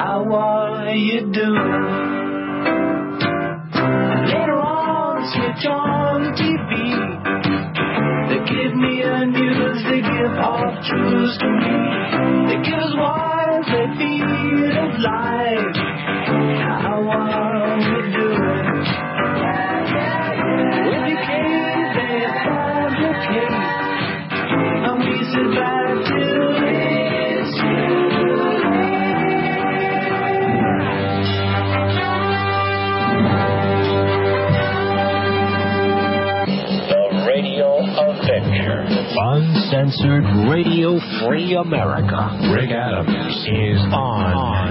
How are you doing? Later on, switch on TV. They give me the news, they give half truths to me. They give us wines, they feed us lies. How are we doing? With your case, they fabricate. And we sit back till it's too Uncensored Radio Free America. Rick Adams is on.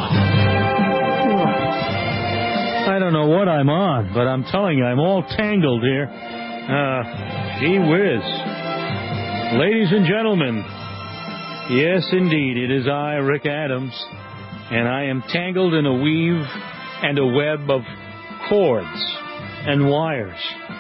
I don't know what I'm on, but I'm telling you, I'm all tangled here. Gee whiz. Ladies and gentlemen, yes, indeed, it is I, Rick Adams, and I am tangled in a weave and a web of cords and wires.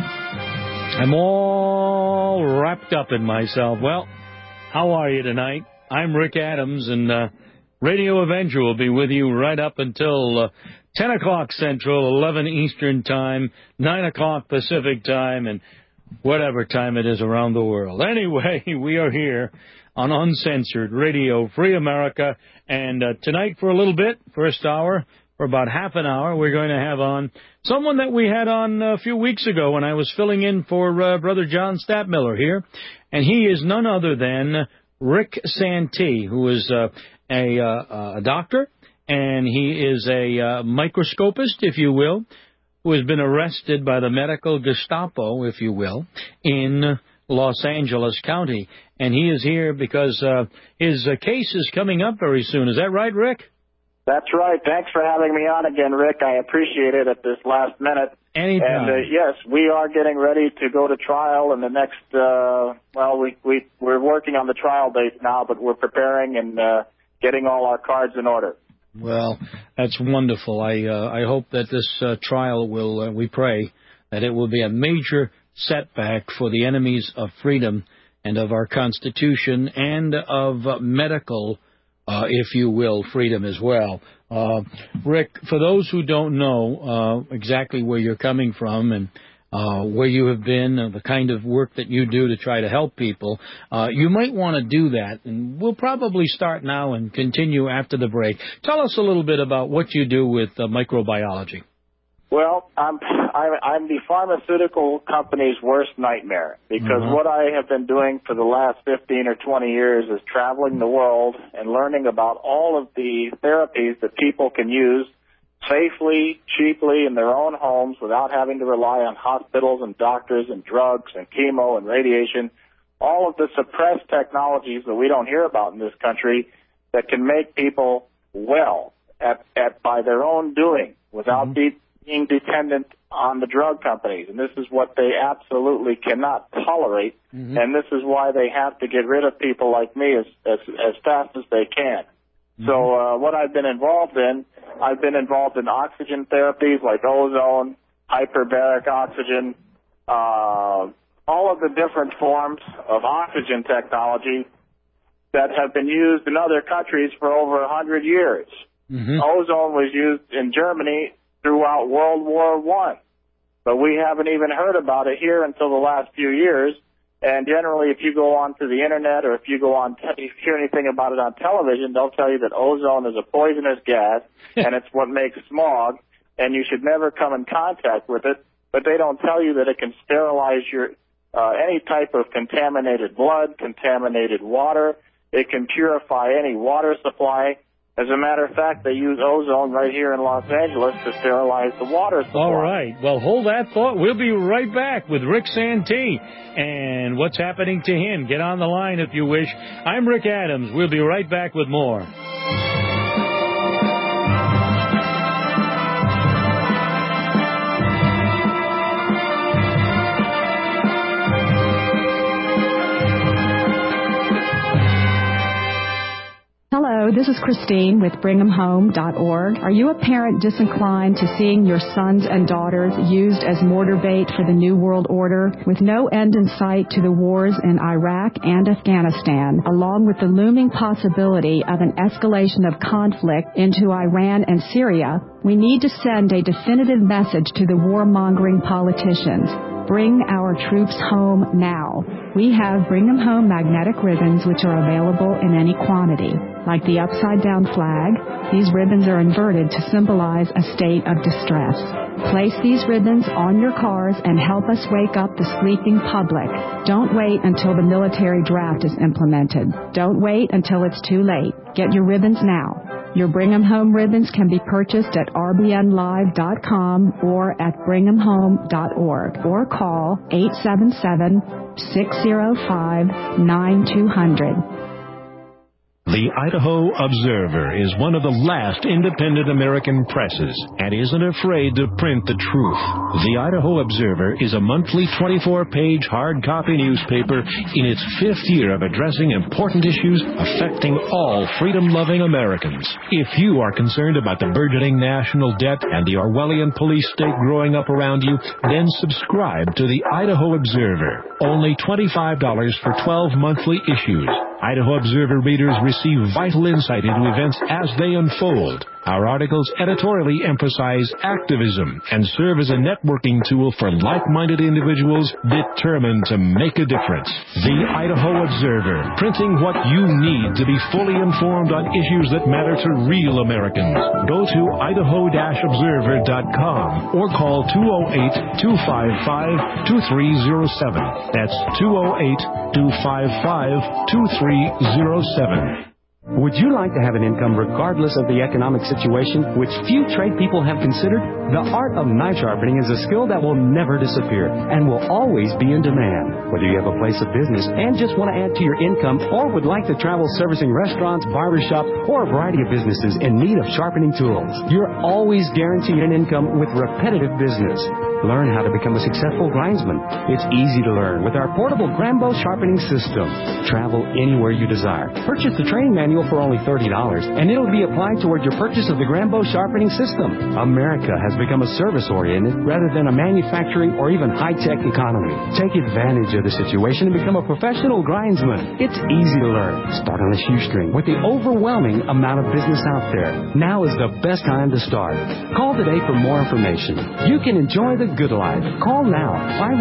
I'm all wrapped up in myself. Well, how are you tonight? I'm Rick Adams, and Radio Avenger will be with you right up until 10 o'clock Central, 11 Eastern Time, 9 o'clock Pacific Time, and whatever time it is around the world. Anyway, we are here on Uncensored Radio Free America, and tonight for a little bit, first hour, for about half an hour, we're going to have on someone that we had on a few weeks ago when I was filling in for Brother John Stadtmiller here, and he is none other than Rick Santee, who is a doctor, and he is a microscopist, if you will, who has been arrested by the medical Gestapo, if you will, in Los Angeles County. And he is here because his case is coming up very soon. Is that right, Rick? That's right. Thanks for having me on again, Rick. I appreciate it at this last minute. Anytime. And, yes, we are getting ready to go to trial in the next, we're working on the trial date now, but we're preparing and getting all our cards in order. Well, that's wonderful. I hope that this trial will, we pray, that it will be a major setback for the enemies of freedom and of our Constitution and of medical if you will, freedom as well. Rick, for those who don't know exactly where you're coming from and where you have been, the kind of work that you do to try to help people, you might want to do that. And we'll probably start now and continue after the break. Tell us a little bit about what you do with microbiology. Well, I'm the pharmaceutical company's worst nightmare because what I have been doing for the last 15 or 20 years is traveling the world and learning about all of the therapies that people can use safely, cheaply in their own homes without having to rely on hospitals and doctors and drugs and chemo and radiation, all of the suppressed technologies that we don't hear about in this country that can make people well by their own doing without being dependent on the drug companies. And this is what they absolutely cannot tolerate, and this is why they have to get rid of people like me as fast as they can. So what I've been involved in oxygen therapies like ozone, hyperbaric oxygen, all of the different forms of oxygen technology that have been used in other countries for over 100 years. Ozone was used in Germany throughout World War I, but we haven't even heard about it here until the last few years. And generally, if you go onto the internet or if you hear anything about it on television, they'll tell you that ozone is a poisonous gas and it's what makes smog, and you should never come in contact with it. But they don't tell you that it can sterilize your any type of contaminated blood, contaminated water. It can purify any water supply. As a matter of fact, they use ozone right here in Los Angeles to sterilize the water supply. All right. Well, hold that thought. We'll be right back with Rick Santee and what's happening to him. Get on the line if you wish. I'm Rick Adams. We'll be right back with more. Hello, this is Christine with BringHemHome.org. Are you a parent disinclined to seeing your sons and daughters used as mortar bait for the New World Order, with no end in sight to the wars in Iraq and Afghanistan, along with the looming possibility of an escalation of conflict into Iran and Syria? We need to send a definitive message to the warmongering politicians. Bring our troops home now. We have Bring 'em Home magnetic ribbons, which are available in any quantity. Like the upside-down flag, these ribbons are inverted to symbolize a state of distress. Place these ribbons on your cars and help us wake up the sleeping public. Don't wait until the military draft is implemented. Don't wait until it's too late. Get your ribbons now. Your Bring 'em Home ribbons can be purchased at rbnlive.com or at bringhamhome.org or call 877-605-9200. The Idaho Observer is one of the last independent American presses and isn't afraid to print the truth. The Idaho Observer is a monthly 24-page hard copy newspaper in its 5th year of addressing important issues affecting all freedom-loving Americans. If you are concerned about the burgeoning national debt and the Orwellian police state growing up around you, then subscribe to the Idaho Observer. Only $25 for 12 monthly issues. Idaho Observer readers receive vital insight into events as they unfold. Our articles editorially emphasize activism and serve as a networking tool for like-minded individuals determined to make a difference. The Idaho Observer, printing what you need to be fully informed on issues that matter to real Americans. Go to idaho-observer.com or call 208-255-2307. That's 208-255-2307. Would you like to have an income regardless of the economic situation, which few trade people have considered? The art of knife sharpening is a skill that will never disappear and will always be in demand. Whether you have a place of business and just want to add to your income, or would like to travel servicing restaurants, barbershops, or a variety of businesses in need of sharpening tools, you're always guaranteed an income with repetitive business. Learn how to become a successful grindsman. It's easy to learn with our portable Grambo sharpening system. Travel anywhere you desire. Purchase the training manual for only $30, and it'll be applied toward your purchase of the Grambo sharpening system. America has become a service-oriented rather than a manufacturing or even high-tech economy. Take advantage of the situation and become a professional grindsman. It's easy to learn. Start on a shoestring with the overwhelming amount of business out there. Now is the best time to start. Call today for more information. You can enjoy the good life. Call now,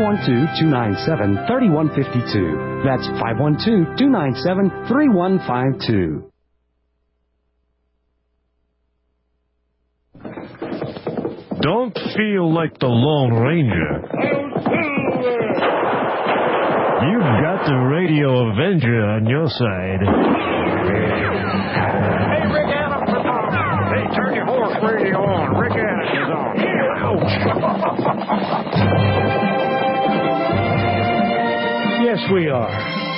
512-297-3152. That's 512-297-3152. Don't feel like the Lone Ranger. You've got the Radio Avenger on your side. Hey, Rick Adams is on. Hey, turn your horse radio on. Rick Adams is on. Yes, we are.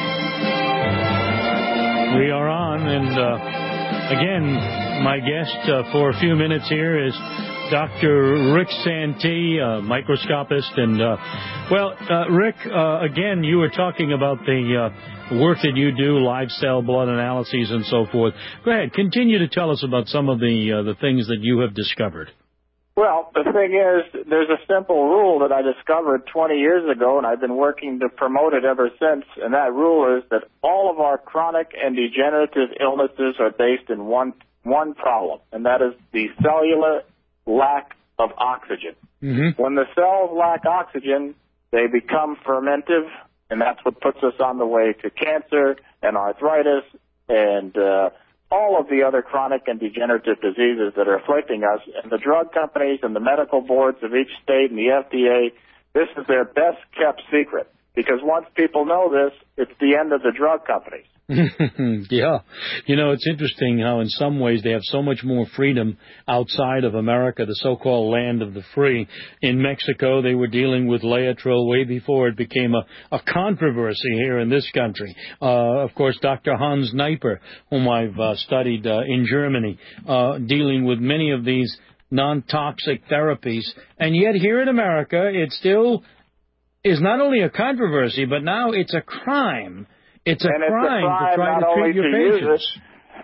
We are on, and again, my guest for a few minutes here is Dr. Rick Santee, microscopist. And, Rick, again, you were talking about the work that you do, live cell blood analyses and so forth. Go ahead. Continue to tell us about some of the things that you have discovered. Well, the thing is, there's a simple rule that I discovered 20 years ago, and I've been working to promote it ever since, and that rule is that all of our chronic and degenerative illnesses are based in one problem, and that is the cellular lack of oxygen. Mm-hmm. When the cells lack oxygen, they become fermentive, and that's what puts us on the way to cancer and arthritis and all of the other chronic and degenerative diseases that are afflicting us. And the drug companies and the medical boards of each state and the FDA, this is their best-kept secret, because once people know this, it's the end of the drug companies. Yeah. You know, it's interesting how in some ways they have so much more freedom outside of America, the so-called land of the free. In Mexico, they were dealing with Laetrile way before it became a controversy here in this country. Of course, Dr. Hans Neiper, whom I've studied in Germany, dealing with many of these non-toxic therapies. And yet here in America, it still is not only a controversy, but now it's a crime. It's a crime to try to treat your patients.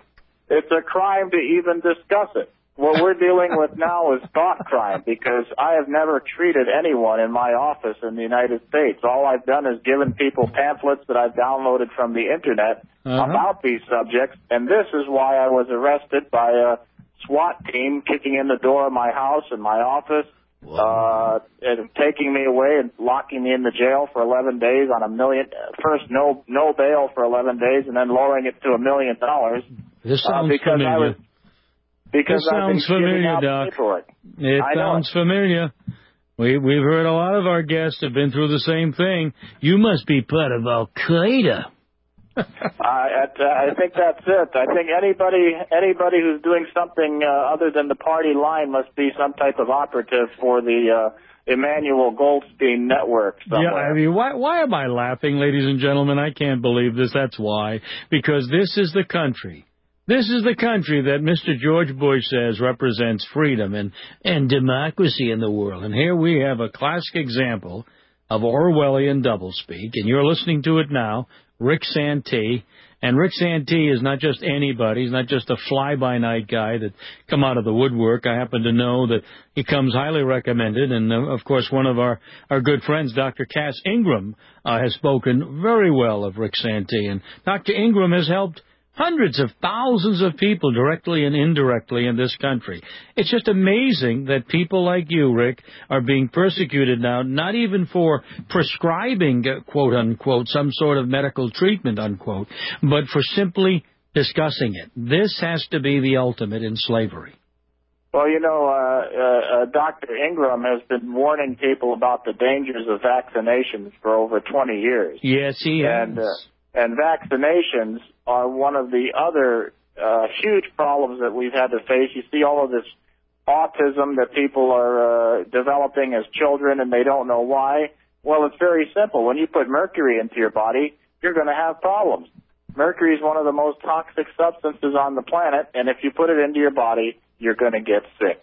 It's a crime to even discuss it. What we're dealing with now is thought crime, because I have never treated anyone in my office in the United States. All I've done is given people pamphlets that I've downloaded from the Internet about these subjects, and this is why I was arrested by a SWAT team kicking in the door of my house and my office, and taking me away and locking me in the jail for 11 days on first no bail for 11 days, and then lowering it to $1 million. This sounds familiar. Because this sounds familiar, Doc. It sounds familiar. We've heard a lot of our guests have been through the same thing. You must be part of Al-Qaeda. I think that's it. I think anybody who's doing something other than the party line must be some type of operative for the Emmanuel Goldstein network somewhere. Yeah, I mean, why am I laughing, ladies and gentlemen? I can't believe this. That's why. Because this is the country. This is the country that Mr. George Bush says represents freedom and democracy in the world. And here we have a classic example of Orwellian doublespeak, and you're listening to it now, Rick Santee. And Rick Santee is not just anybody. He's not just a fly-by-night guy that come out of the woodwork. I happen to know that he comes highly recommended. And, of course, one of our good friends, Dr. Cass Ingram, has spoken very well of Rick Santee. And Dr. Ingram has helped hundreds of thousands of people directly and indirectly in this country. It's just amazing that people like you, Rick, are being persecuted now, not even for prescribing, quote unquote, some sort of medical treatment, unquote, but for simply discussing it. This has to be the ultimate in slavery. Well, you know, Dr. Ingram has been warning people about the dangers of vaccinations for over 20 years. Yes, he has. And vaccinations are one of the other huge problems that we've had to face. You see all of this autism that people are developing as children, and they don't know why. Well, it's very simple. When you put mercury into your body, you're going to have problems. Mercury is one of the most toxic substances on the planet, and if you put it into your body, you're going to get sick.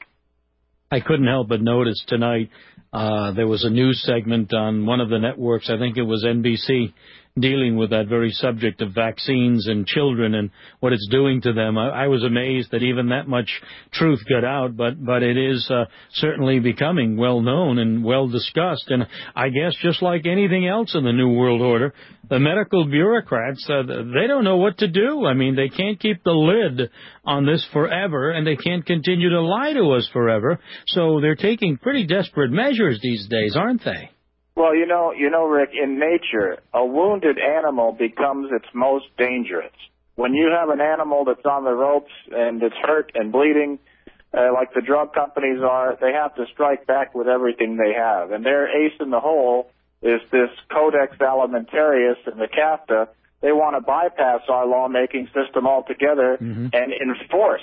I couldn't help but notice tonight there was a news segment on one of the networks, I think it was NBC, dealing with that very subject of vaccines and children and what it's doing to them. I was amazed that even that much truth got out, but it is certainly becoming well known and well discussed. And I guess just like anything else in the New World Order, the medical bureaucrats, they don't know what to do. I mean, they can't keep the lid on this forever, and they can't continue to lie to us forever. So they're taking pretty desperate measures these days, aren't they? Well, you know, Rick, in nature, a wounded animal becomes its most dangerous. When you have an animal that's on the ropes and it's hurt and bleeding, like the drug companies are, they have to strike back with everything they have. And their ace in the hole is this Codex Alimentarius and the CAFTA. They want to bypass our lawmaking system altogether and enforce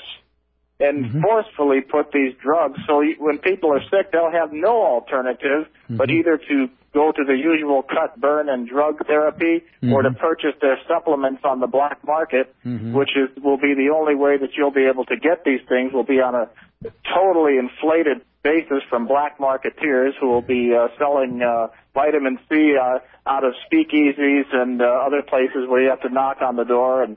and forcefully put these drugs. So when people are sick, they'll have no alternative but either to go to the usual cut, burn, and drug therapy or to purchase their supplements on the black market, which will be the only way that you'll be able to get these things, will be on a totally inflated basis from black marketeers who will be selling vitamin C out of speakeasies and other places where you have to knock on the door and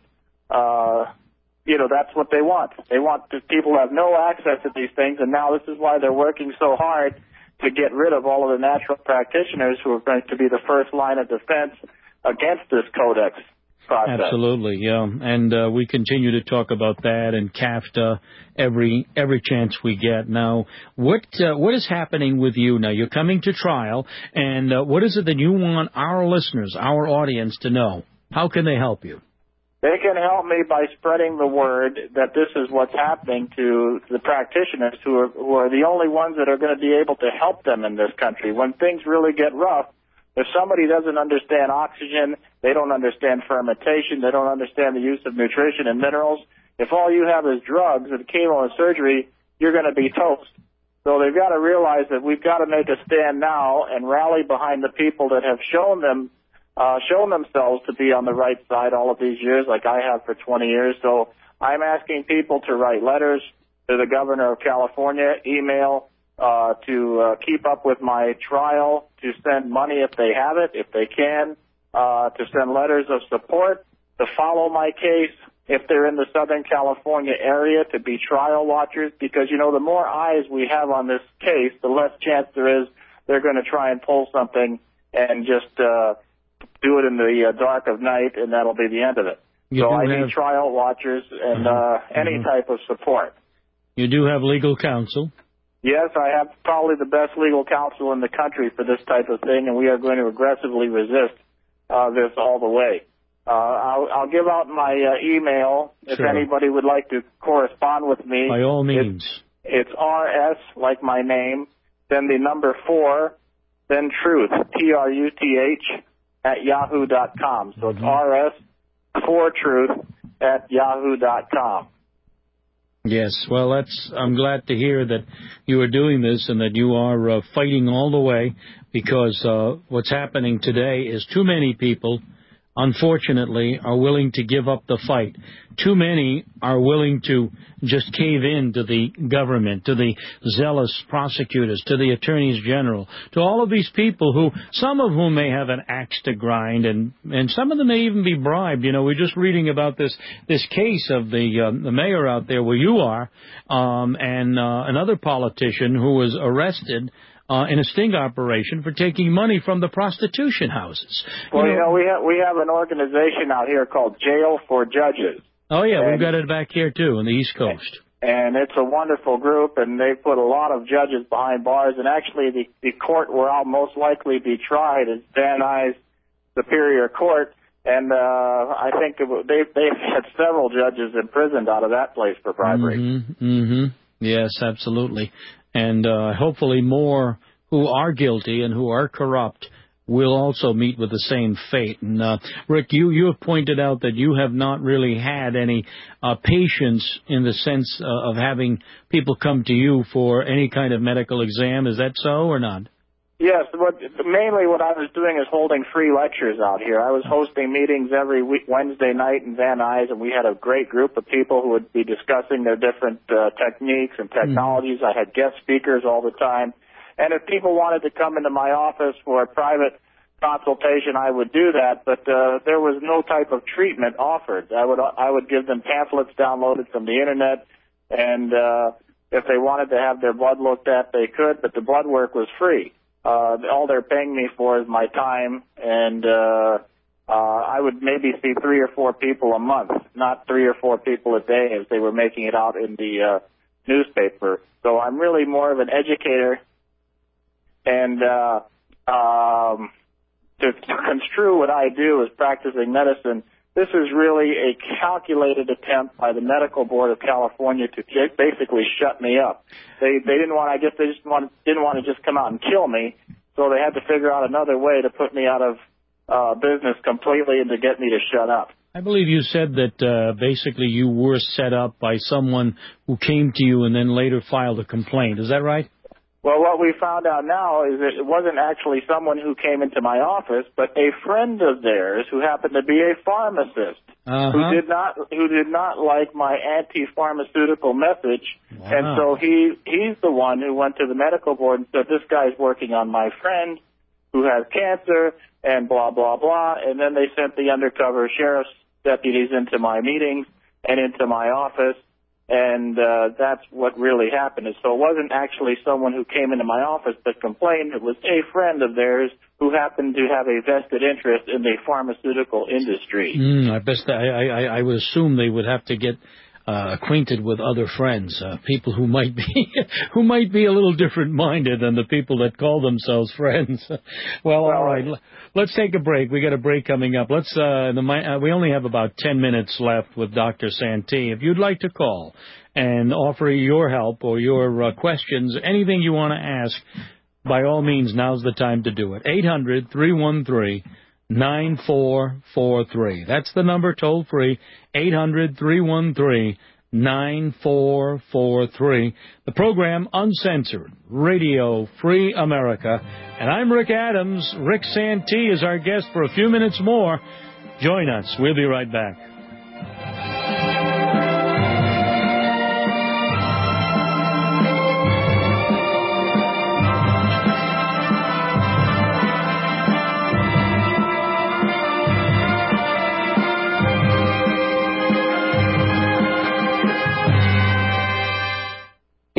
you know, that's what they want. They want people to have no access to these things, and now this is why they're working so hard to get rid of all of the natural practitioners who are going to be the first line of defense against this codex process. Absolutely, yeah. And we continue to talk about that and CAFTA every chance we get. Now, what is happening with you now? You're coming to trial, and what is it that you want our listeners, our audience, to know? How can they help you? They can help me by spreading the word that this is what's happening to the practitioners who are the only ones that are going to be able to help them in this country. When things really get rough, if somebody doesn't understand oxygen, they don't understand fermentation, they don't understand the use of nutrition and minerals, if all you have is drugs and chemo and surgery, you're going to be toast. So they've got to realize that we've got to make a stand now and rally behind the people that have shown themselves to be on the right side all of these years, like I have for 20 years. So I'm asking people to write letters to the governor of California, email to keep up with my trial, to send money if they have it, if they can, to send letters of support, to follow my case, if they're in the Southern California area, to be trial watchers, because, you know, the more eyes we have on this case, the less chance there is they're going to try and pull something and just do it in the dark of night, and that'll be the end of it. So I need trial watchers and any type of support. You do have legal counsel? Yes, I have probably the best legal counsel in the country for this type of thing, and we are going to aggressively resist this all the way. I'll give out my email if anybody would like to correspond with me. By all means. It's RS, like my name, then the number 4, then truth, TRUTH, at yahoo.com. So it's RS4truth at yahoo.com. Yes, well, I'm glad to hear that you are doing this and that you are fighting all the way, because what's happening today is too many people, unfortunately, are willing to give up the fight. Too many are willing to just cave in to the government, to the zealous prosecutors, to the attorneys general, to all of these people who, some of whom may have an axe to grind, and some of them may even be bribed. You know, we're just reading about this case of the mayor out there where you are, and another politician who was arrested in a sting operation for taking money from the prostitution houses. Well, we have an organization out here called Jail for Judges. Oh, yeah, we've got it back here, too, on the East Coast. And it's a wonderful group, and they put a lot of judges behind bars. And actually, the court where I'll most likely be tried is Van Nuys Superior Court. And I think they've had several judges imprisoned out of that place for bribery. Yes, absolutely. And hopefully more who are guilty and who are corrupt will also meet with the same fate. And Rick, you have pointed out that you have not really had any patience in the sense of having people come to you for any kind of medical exam. Is that so or not? Yes, mainly what I was doing is holding free lectures out here. I was hosting meetings every Wednesday night in Van Nuys, and we had a great group of people who would be discussing their different techniques and technologies. I had guest speakers all the time. And if people wanted to come into my office for a private consultation, I would do that, but there was no type of treatment offered. I would give them pamphlets downloaded from the Internet, and if they wanted to have their blood looked at, they could, but the blood work was free. All they're paying me for is my time, and I would maybe see 3 or 4 people a month, not 3 or 4 people a day as they were making it out in the newspaper. So I'm really more of an educator, and to construe what I do as practicing medicine, this is really a calculated attempt by the Medical Board of California to basically shut me up. They didn't want to just come out and kill me, so they had to figure out another way to put me out of business completely and to get me to shut up. I believe you said that basically you were set up by someone who came to you and then later filed a complaint. Is that right? Well, what we found out now is that it wasn't actually someone who came into my office, but a friend of theirs who happened to be a pharmacist who did not like my anti-pharmaceutical message, and so he's the one who went to the medical board and said, this guy's working on my friend who has cancer and blah, blah, blah, and then they sent the undercover sheriff's deputies into my meetings and into my office. And that's what really happened. So it wasn't actually someone who came into my office that complained. It was a friend of theirs who happened to have a vested interest in the pharmaceutical industry. I would assume they would have to get acquainted with other friends, people who might be a little different-minded than the people that call themselves friends. Well, all right. Let's take a break. We got a break coming up. We only have about 10 minutes left with Dr. Santee. If you'd like to call and offer your help or your questions, anything you want to ask, by all means, now's the time to do it. 800-313-9443. That's the number, toll free, 800-313-9443. The program Uncensored, Radio Free America. And I'm Rick Adams. Rick Santee is our guest for a few minutes more. Join us. We'll be right back.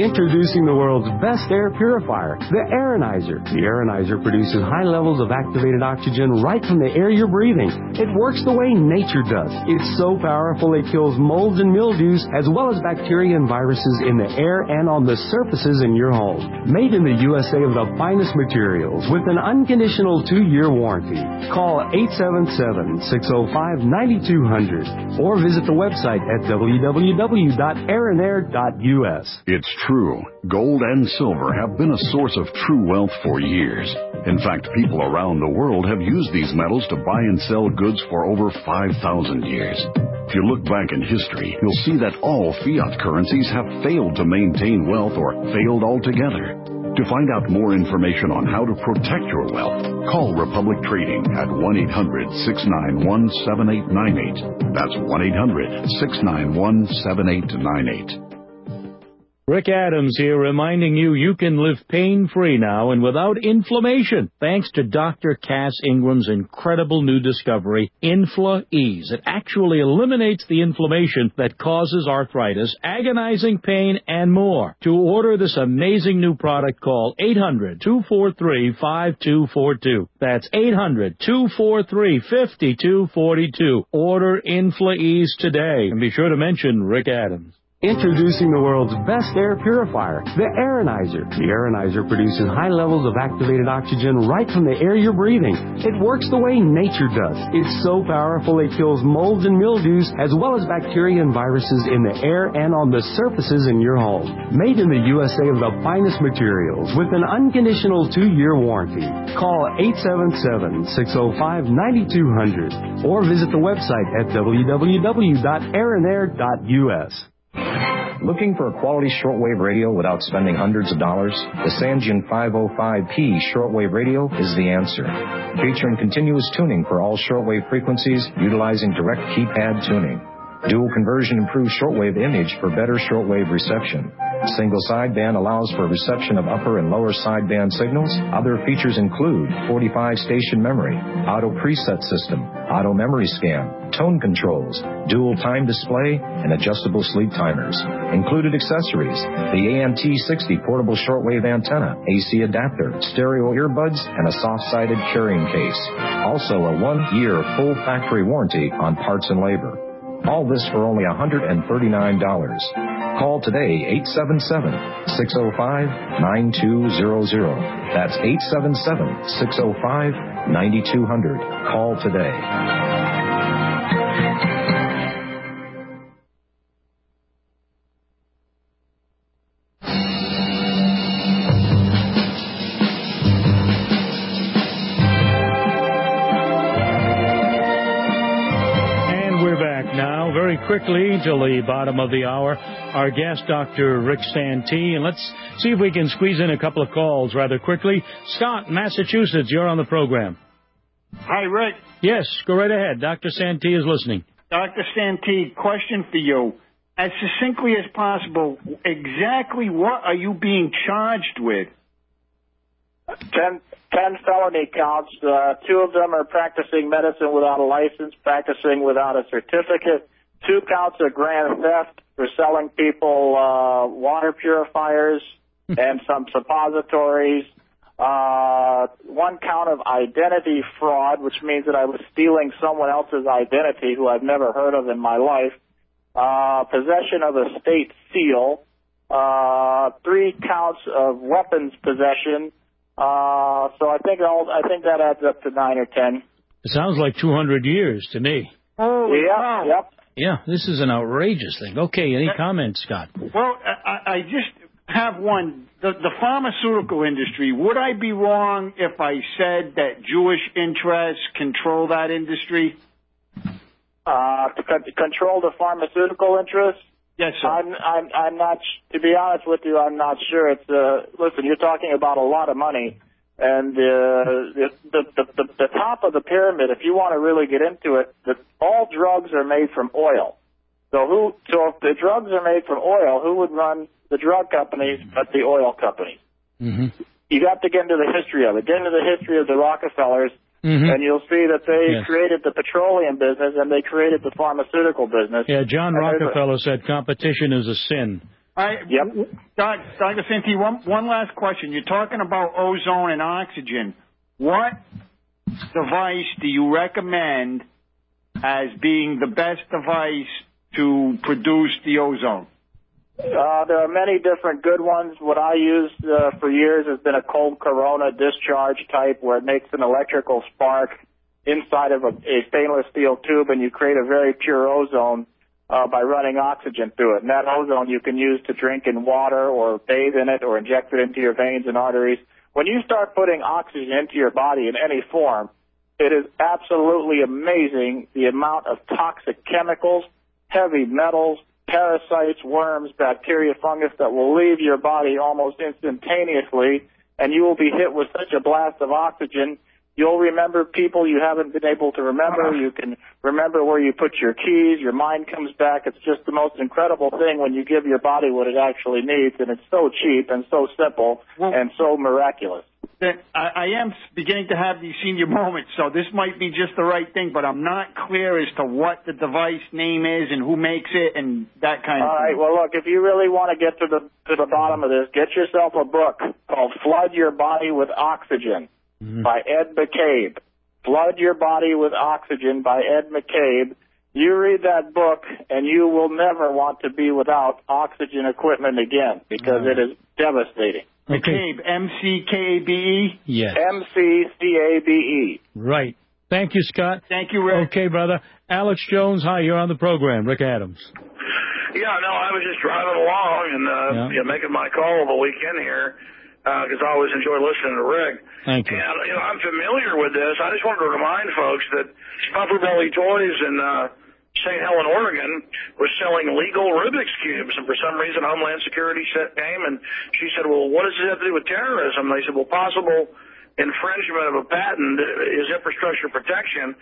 Introducing the world's best air purifier, the Aeronizer. The Aeronizer produces high levels of activated oxygen right from the air you're breathing. It works the way nature does. It's so powerful it kills molds and mildews as well as bacteria and viruses in the air and on the surfaces in your home. Made in the USA of the finest materials with an unconditional 2-year warranty. Call 877-605-9200 or visit the website at www.aeronair.us. It's true. Gold and silver have been a source of true wealth for years. In fact, people around the world have used these metals to buy and sell goods for over 5,000 years. If you look back in history, you'll see that all fiat currencies have failed to maintain wealth or failed altogether. To find out more information on how to protect your wealth, call Republic Trading at 1-800-691-7898. That's 1-800-691-7898. Rick Adams here reminding you can live pain-free now and without inflammation thanks to Dr. Cass Ingram's incredible new discovery, Infla-Ease. It actually eliminates the inflammation that causes arthritis, agonizing pain, and more. To order this amazing new product, call 800-243-5242. That's 800-243-5242. Order Infla-Ease today. And be sure to mention Rick Adams. Introducing the world's best air purifier, the Aeronizer. The Aeronizer produces high levels of activated oxygen right from the air you're breathing. It works the way nature does. It's so powerful it kills molds and mildews as well as bacteria and viruses in the air and on the surfaces in your home. Made in the USA of the finest materials with an unconditional 2-year warranty. Call 877-605-9200 or visit the website at www.aeronair.us. Looking for a quality shortwave radio without spending hundreds of dollars? The Sangean 505P shortwave radio is the answer. Featuring continuous tuning for all shortwave frequencies utilizing direct keypad tuning. Dual conversion improves shortwave image for better shortwave reception. Single sideband allows for reception of upper and lower sideband signals. Other features include 45-station memory, auto preset system, auto memory scan, tone controls, dual time display, and adjustable sleep timers. Included accessories, the ANT60 portable shortwave antenna, AC adapter, stereo earbuds, and a soft-sided carrying case. Also a 1-year full factory warranty on parts and labor. All this for only $139. Call today, 877-605-9200. That's 877-605-9200. Call today. Quickly till the bottom of the hour, our guest, Dr. Rick Santee, and let's see if we can squeeze in a couple of calls rather quickly. Scott, Massachusetts, you're on the program. Hi, Rick. Yes, go right ahead. Dr. Santee is listening. Dr. Santee, question for you. As succinctly as possible, exactly what are you being charged with? 10 felony counts. 2 of them are practicing medicine without a license, practicing without a certificate. 2 counts of grand theft for selling people water purifiers and some suppositories. 1 count of identity fraud, which means that I was stealing someone else's identity who I've never heard of in my life. Possession of a state seal. 3 counts of weapons possession. So I think that adds up to 9 or 10. It sounds like 200 years to me. Oh, yeah, yep. Yeah, this is an outrageous thing. Okay, any comments, Scott? Well, I just have one. The pharmaceutical industry, would I be wrong if I said that Jewish interests control that industry? To control the pharmaceutical interests? Yes, sir. I'm not, to be honest with you, I'm not sure. It's, listen, you're talking about a lot of money. And the top of the pyramid, if you want to really get into it, all drugs are made from oil. So if the drugs are made from oil, who would run the drug companies but the oil companies? Mm-hmm. You got to get into the history of it. Get into the history of the Rockefellers, and you'll see that they created the petroleum business and they created the pharmaceutical business. Yeah, John Rockefeller said competition is a sin. Yep. Dr. Santee, one last question. You're talking about ozone and oxygen. What device do you recommend as being the best device to produce the ozone? There are many different good ones. What I used for years has been a cold corona discharge type, where it makes an electrical spark inside of a stainless steel tube, and you create a very pure ozone by running oxygen through it. And that ozone you can use to drink in water or bathe in it or inject it into your veins and arteries. When you start putting oxygen into your body in any form, it is absolutely amazing the amount of toxic chemicals, heavy metals, parasites, worms, bacteria, fungus that will leave your body almost instantaneously, and you will be hit with such a blast of oxygen. You'll remember people you haven't been able to remember. You can remember where you put your keys. Your mind comes back. It's just the most incredible thing when you give your body what it actually needs, and it's so cheap and so simple and so miraculous. I am beginning to have these senior moments, so this might be just the right thing, but I'm not clear as to what the device name is and who makes it and that kind of thing. All right, well, look, if you really want to get to the bottom of this, get yourself a book called Flood Your Body with Oxygen by Ed McCabe. Flood Your Body with Oxygen by Ed McCabe. You read that book, and you will never want to be without oxygen equipment again, because it is devastating. McCabe, M-C-K-A-B-E? Yes. M-C-C-A-B-E. Right. Thank you, Scott. Thank you, Rick. Okay, brother. Alex Jones, hi, you're on the program. Rick Adams. Yeah, no, I was just driving along and making my call over the weekend here because I always enjoy listening to Rick. Thank you. And, I'm familiar with this. I just wanted to remind folks that Puffer Belly Toys in St. Helen, Oregon, was selling legal Rubik's Cubes, and for some reason Homeland Security came, and she said, well, what does this have to do with terrorism? They said, well, possible infringement of a patent is infrastructure protection.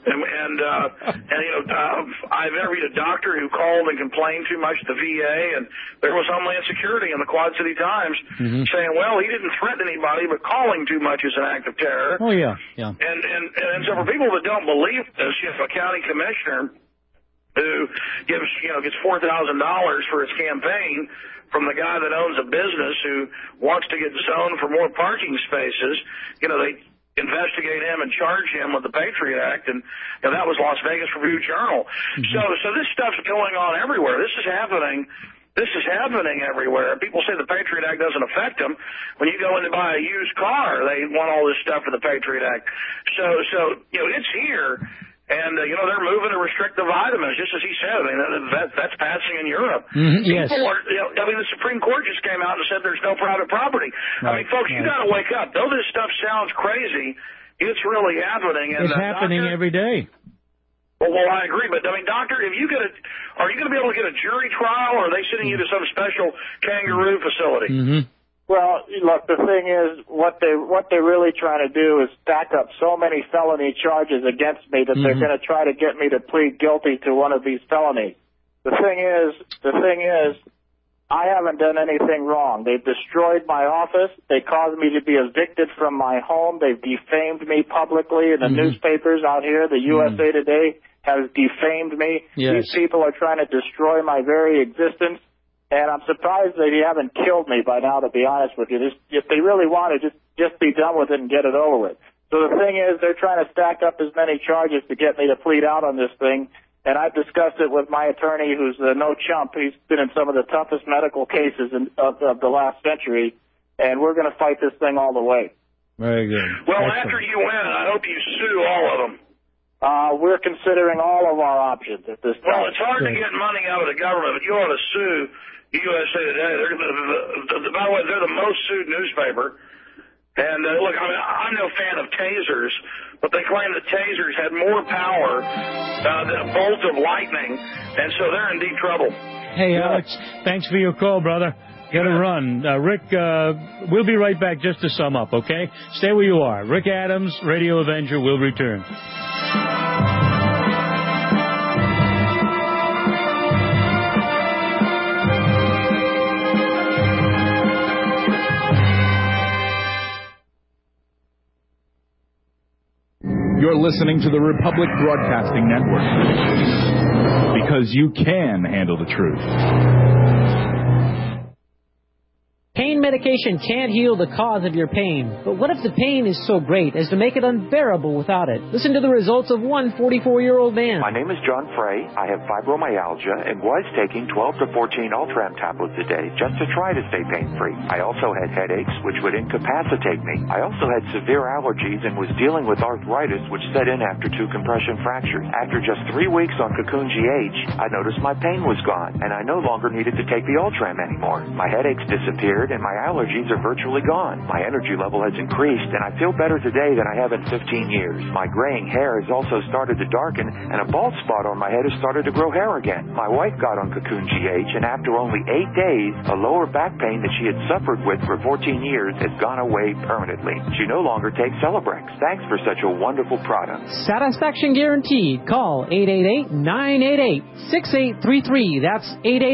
I've interviewed a doctor who called and complained too much to the VA, and there was Homeland Security in the Quad City Times saying, well, he didn't threaten anybody, but calling too much is an act of terror. Oh, yeah. And so for people that don't believe this, you have a county commissioner who gets $4,000 for his campaign from the guy that owns a business who wants to get zoned for more parking spaces. They investigate him and charge him with the Patriot Act, and that was Las Vegas Review-Journal. So this stuff's going on everywhere. This is happening. This is happening everywhere. People say the Patriot Act doesn't affect them. When you go in to buy a used car, they want all this stuff for the Patriot Act. So it's here. And, they're moving to restrict the vitamins, just as he said. I mean, that's passing in Europe. Yes. The Supreme Court just came out and said there's no private property. Right. I mean, folks, you got to wake up. Though this stuff sounds crazy, it's really happening. And, it's happening every day. Well, I agree. But, doctor, are you going to be able to get a jury trial, or are they sending you to some special kangaroo facility? Well, look, the thing is, what they're really trying to do is stack up so many felony charges against me that they're going to try to get me to plead guilty to one of these felonies. The thing is, I haven't done anything wrong. They've destroyed my office. They caused me to be evicted from my home. They've defamed me publicly in the newspapers out here. The USA Today has defamed me. Yes. These people are trying to destroy my very existence. And I'm surprised they haven't killed me by now, to be honest with you. If they really want to, just be done with it and get it over with. So the thing is, they're trying to stack up as many charges to get me to plead out on this thing. And I've discussed it with my attorney, who's no chump. He's been in some of the toughest medical cases of the last century. And we're going to fight this thing all the way. Very good. Well, after you win, I hope you sue all of them. We're considering all of our options at this time. Well, it's hard to get money out of the government, but you ought to sue USA Today. By the way, they're the most sued newspaper. And look, I'm no fan of tasers, but they claim that tasers had more power than a bolt of lightning, and so they're in deep trouble. Hey, Alex, thanks for your call, brother. Got to run. Rick, we'll be right back just to sum up, okay? Stay where you are. Rick Adams, Radio Avenger, will return. You're listening to the Republic Broadcasting Network. Because you can handle the truth. Pain medication can't heal the cause of your pain. But what if the pain is so great as to make it unbearable without it? Listen to the results of one 44-year-old man. My name is John Frey. I have fibromyalgia and was taking 12 to 14 Ultram tablets a day just to try to stay pain-free. I also had headaches, which would incapacitate me. I also had severe allergies and was dealing with arthritis, which set in after 2 compression fractures. After just 3 weeks on Cocoon GH, I noticed my pain was gone, and I no longer needed to take the Ultram anymore. My headaches disappeared, and my allergies are virtually gone. My energy level has increased, and I feel better today than I have in 15 years. My graying hair has also started to darken, and a bald spot on my head has started to grow hair again. My wife got on Cocoon GH, and after only 8 days, a lower back pain that she had suffered with for 14 years has gone away permanently. She no longer takes Celebrex. Thanks for such a wonderful product. Satisfaction guaranteed. Call 888-988-6833. That's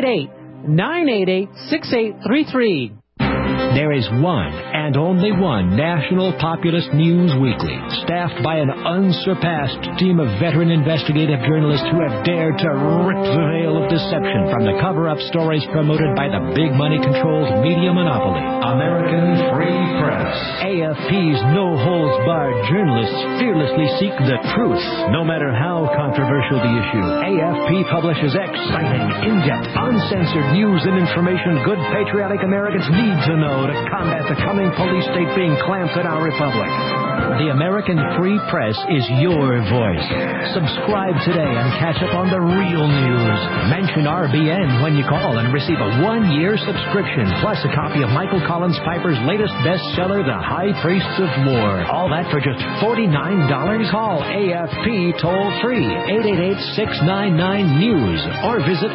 888-988-6833. There is one and only one National Populist News Weekly, staffed by an unsurpassed team of veteran investigative journalists who have dared to rip the veil of deception from the cover-up stories promoted by the big money-controlled media monopoly, American Free Press. AFP's no-holds-barred journalists fearlessly seek the truth, no matter how controversial the issue. AFP publishes exciting, in-depth, uncensored news and information good patriotic Americans need to know to combat the coming police state being clamped in our republic. The American Free Press is your voice. Subscribe today and catch up on the real news. Mention RBN when you call and receive a 1-year subscription, plus a copy of Michael Collins Piper's latest bestseller, The High Priests of War. All that for just $49. Call AFP toll-free, 888-699-NEWS, or visit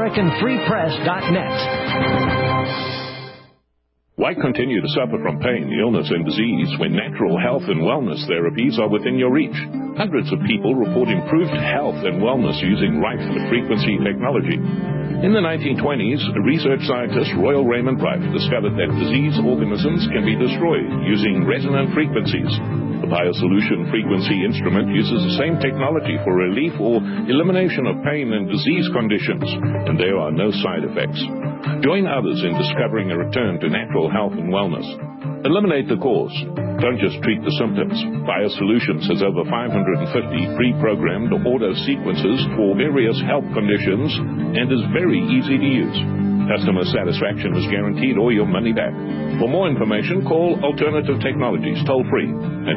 AmericanFreePress.net. Why continue to suffer from pain, illness, and disease when natural health and wellness therapies are within your reach? Hundreds of people report improved health and wellness using radio-frequency technology. In the 1920s, research scientist Royal Raymond Rife discovered that disease organisms can be destroyed using resonant frequencies. The BioSolution frequency instrument uses the same technology for relief or elimination of pain and disease conditions, and there are no side effects. Join others in discovering a return to natural health and wellness. Eliminate the cause. Don't just treat the symptoms. BioSolutions has over 550 pre-programmed auto sequences for various health conditions and is very easy to use. Customer satisfaction is guaranteed or your money back. For more information, call Alternative Technologies toll-free at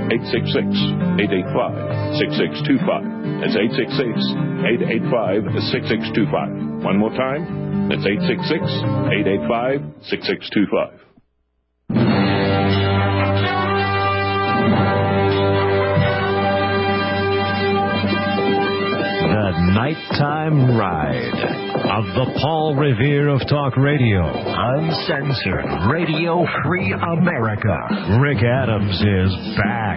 866-885-6625. That's 866-885-6625. One more time, that's 866-885-6625. The Nighttime Ride of the Paul Revere of Talk Radio. Uncensored, radio-free America. Rick Adams is back.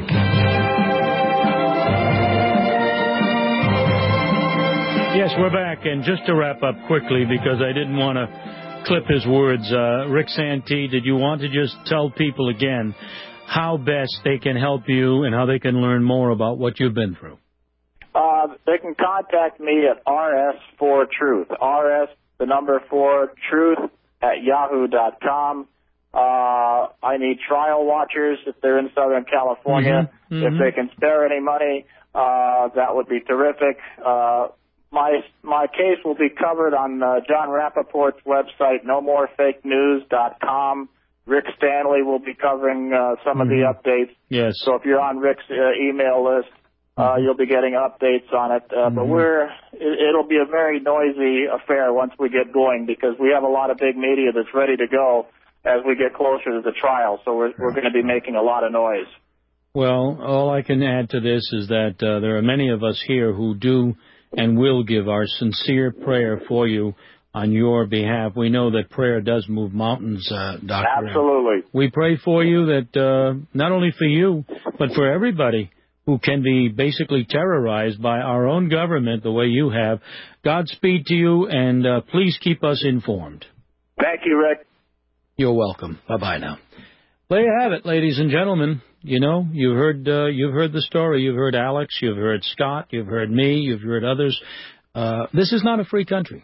Yes, we're back. And just to wrap up quickly, because I didn't want to clip his words, Rick Santee, did you want to just tell people again how best they can help you and how they can learn more about what you've been through? They can contact me at RS4Truth. RS, the number 4, truth at yahoo.com. I need trial watchers if they're in Southern California. Mm-hmm. If they can spare any money, that would be terrific. My case will be covered on John Rappaport's website, nomorefakenews.com. Rick Stanley will be covering some of the updates. Yes. So if you're on Rick's email list, you'll be getting updates on it. But it'll be a very noisy affair once we get going, because we have a lot of big media that's ready to go as we get closer to the trial. So we're going to be making a lot of noise. Well, all I can add to this is that there are many of us here who do and will give our sincere prayer for you on your behalf. We know that prayer does move mountains, Dr. Absolutely. We pray for you that not only for you, but for everybody who can be basically terrorized by our own government the way you have. Godspeed to you, and please keep us informed. Thank you, Rick. You're welcome. Bye-bye now. There you have it, ladies and gentlemen. You know, you've heard the story. You've heard Alex. You've heard Scott. You've heard me. You've heard others. This is not a free country.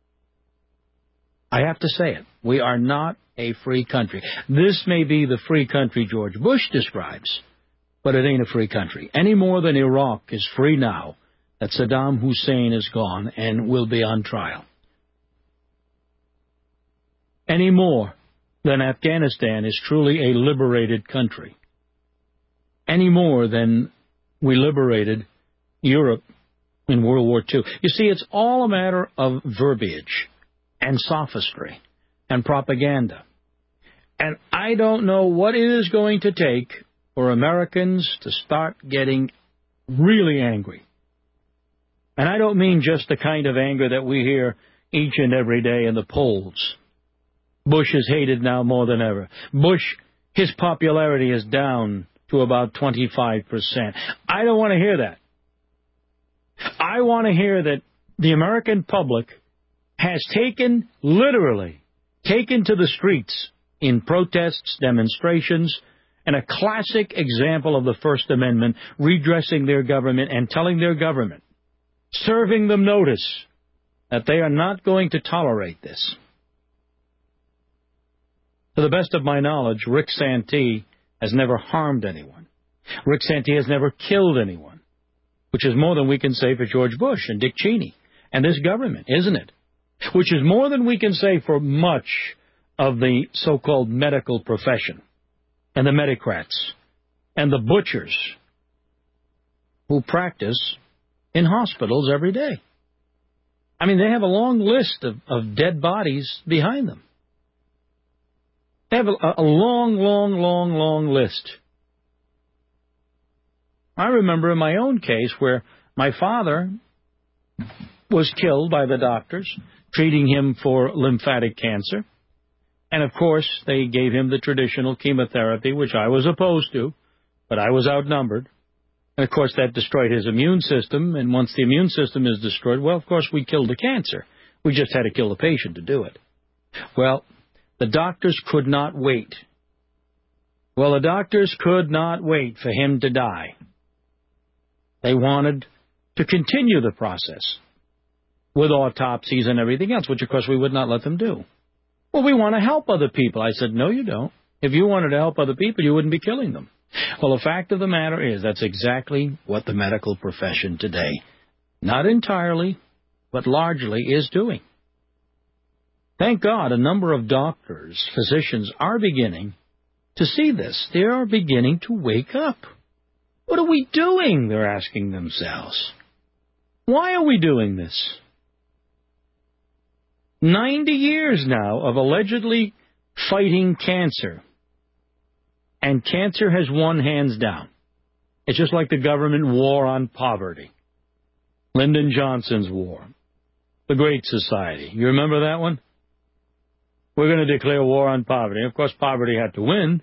I have to say it. We are not a free country. This may be the free country George Bush describes, but it ain't a free country. Any more than Iraq is free now that Saddam Hussein is gone and will be on trial. Any more than Afghanistan is truly a liberated country. Any more than we liberated Europe in World War II. You see, it's all a matter of verbiage and sophistry and propaganda. And I don't know what it is going to take for Americans to start getting really angry. And I don't mean just the kind of anger that we hear each and every day in the polls. Bush is hated now more than ever. Bush, his popularity is down to about 25%. I don't want to hear that. I want to hear that the American public has literally taken to the streets in protests, demonstrations, and a classic example of the First Amendment, redressing their government and telling their government, serving them notice that they are not going to tolerate this. To the best of my knowledge, Rick Santee has never harmed anyone. Rick Santee has never killed anyone, which is more than we can say for George Bush and Dick Cheney and this government, isn't it? Which is more than we can say for much of the so-called medical profession and the medicrats and the butchers who practice in hospitals every day. I mean, they have a long list of dead bodies behind them. They have a long list. I remember in my own case where my father was killed by the doctors treating him for lymphatic cancer. And, of course, they gave him the traditional chemotherapy, which I was opposed to, but I was outnumbered. And, of course, that destroyed his immune system. And once the immune system is destroyed, well, of course, we killed the cancer. We just had to kill the patient to do it. Well, the doctors could not wait. Well, the doctors could not wait for him to die. They wanted to continue the process with autopsies and everything else, which, of course, we would not let them do. Well, we want to help other people. I said, no, you don't. If you wanted to help other people, you wouldn't be killing them. Well, the fact of the matter is that's exactly what the medical profession today, not entirely, but largely, is doing. Thank God a number of doctors, physicians, are beginning to see this. They are beginning to wake up. What are we doing? They're asking themselves. Why are we doing this? 90 years now of allegedly fighting cancer. And cancer has won hands down. It's just like the government war on poverty. Lyndon Johnson's war. The Great Society. You remember that one? We're going to declare war on poverty. Of course, poverty had to win.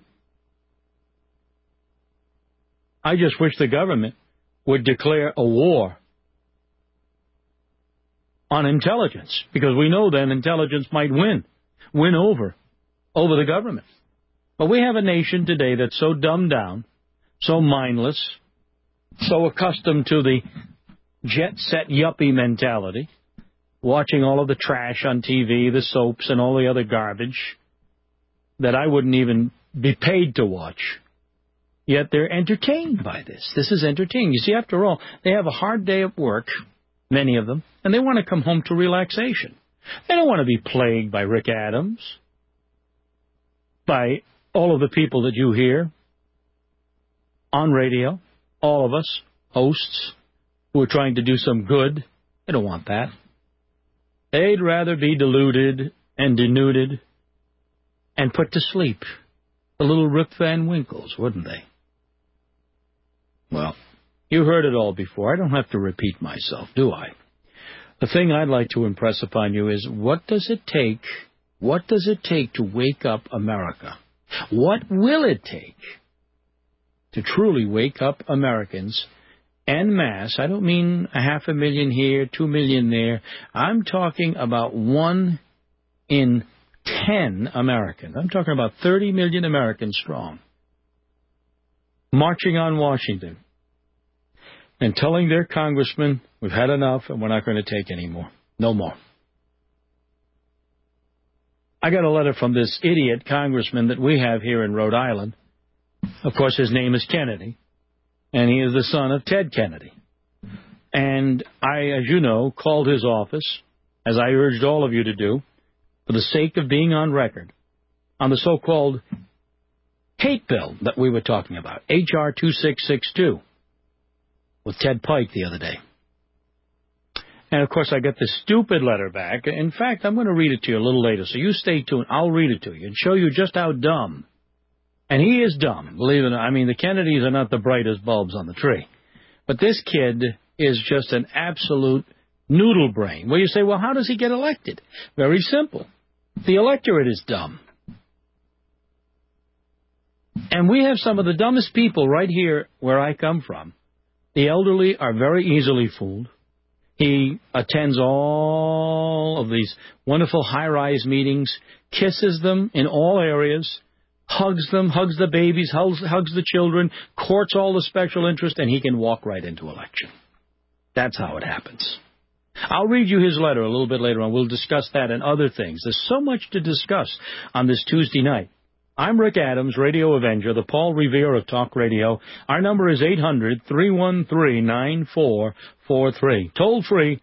I just wish the government would declare a war on intelligence, because we know then intelligence might win over the government. But we have a nation today that's so dumbed down, so mindless, so accustomed to the jet-set yuppie mentality, watching all of the trash on TV, the soaps, and all the other garbage that I wouldn't even be paid to watch. Yet they're entertained by this. This is entertaining. You see, after all, they have a hard day at work, many of them, and they want to come home to relaxation. They don't want to be plagued by Rick Adams, by all of the people that you hear on radio, all of us, hosts, who are trying to do some good. They don't want that. They'd rather be deluded and denuded and put to sleep. The little Rip Van Winkles, wouldn't they? Well, you heard it all before. I don't have to repeat myself, do I? The thing I'd like to impress upon you is, what does it take? What does it take to wake up America? What will it take to truly wake up Americans en masse? I don't mean 500,000 here, 2 million there. I'm talking about 1 in 10 Americans, I'm talking about 30 million Americans strong, marching on Washington and telling their congressmen, we've had enough and we're not going to take any more. No more. I got a letter from this idiot congressman that we have here in Rhode Island. Of course, his name is Kennedy, and he is the son of Ted Kennedy. And I, as you know, called his office, as I urged all of you to do, for the sake of being on record, on the so-called hate bill that we were talking about, H.R. 2662, with Ted Pike the other day. And, of course, I got this stupid letter back. In fact, I'm going to read it to you a little later, so you stay tuned. I'll read it to you and show you just how dumb. And he is dumb, believe it or not. I mean, the Kennedys are not the brightest bulbs on the tree. But this kid is just an absolute noodle brain. Well, you say, well, how does he get elected? Very simple. The electorate is dumb. And we have some of the dumbest people right here where I come from. The elderly are very easily fooled. He attends all of these wonderful high-rise meetings, kisses them in all areas, hugs them, hugs the babies, hugs the children, courts all the special interest, and he can walk right into election. That's how it happens. I'll read you his letter a little bit later on. We'll discuss that and other things. There's so much to discuss on this Tuesday night. I'm Rick Adams, Radio Avenger, the Paul Revere of Talk Radio. Our number is 800-313-9443. Toll free,